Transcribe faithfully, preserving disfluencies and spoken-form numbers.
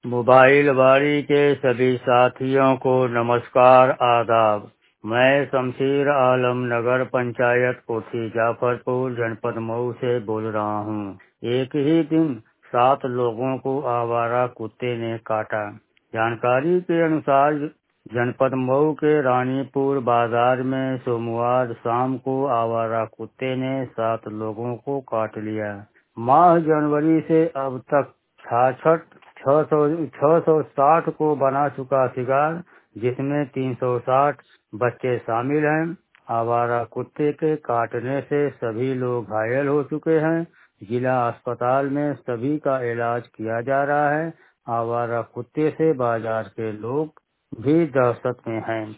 Mobile बारी के सभी साथियों को नमस्कार आदाब। मैं शमशीर आलम नगर पंचायत कोठी जाफरपुर जनपद मऊ से बोल रहा हूँ। एक ही दिन सात लोगों को आवारा कुत्ते ने काटा। जानकारी के अनुसार जनपद मऊ के रानीपुर बाजार में सोमवार शाम को आवारा कुत्ते ने सात लोगों को काट लिया। माह जनवरी से अब तक छाछठ छह सौ छह सौ साठ को बना चुका शिकार, जिसमें तीन सौ साठ बच्चे शामिल हैं। आवारा कुत्ते के काटने से सभी लोग घायल हो चुके हैं। जिला अस्पताल में सभी का इलाज किया जा रहा है। आवारा कुत्ते से बाजार के लोग भी दहशत में हैं।